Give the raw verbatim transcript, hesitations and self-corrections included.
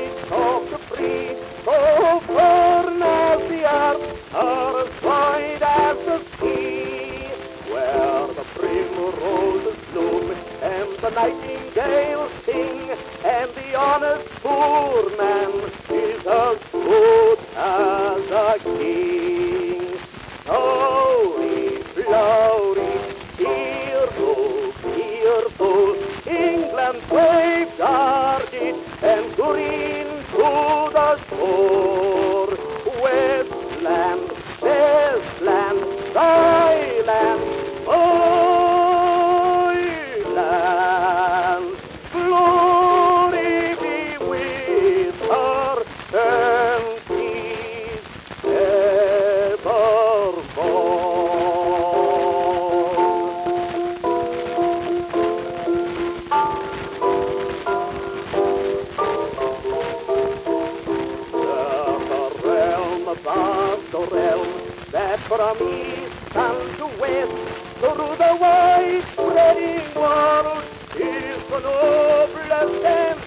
so free, so firm as the earth, or as wide as the sea, where the primroses bloom and the nightingales sing, and the honest poor man is as good as a king. Slowly, floating, fearful, fearful, England wave-guarded and green to the shore. Westland, Westland, thy land, my land. Glory be with her and peace evermore. Vast the realm that from east and to west through the wide spreading world is the noblest and